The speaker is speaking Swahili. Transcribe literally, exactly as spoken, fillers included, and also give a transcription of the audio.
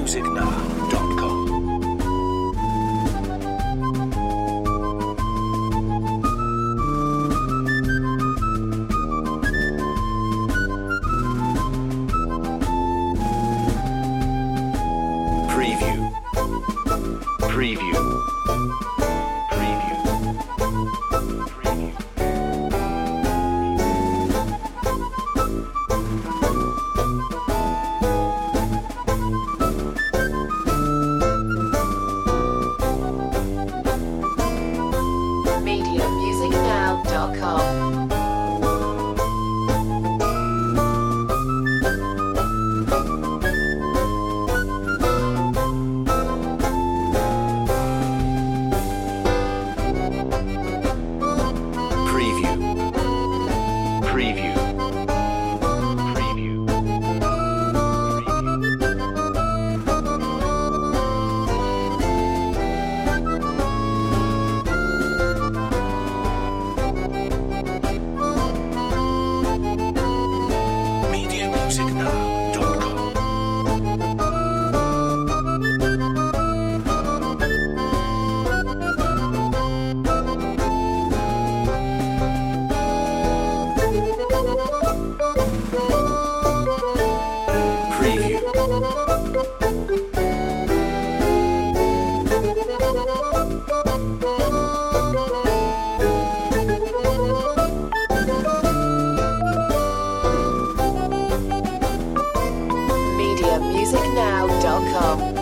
music now dot com. Preview. Preview. Preview. Preview. media music now dot com. Preview. Preview. Preview. media music now dot com. Preview. media music now dot com.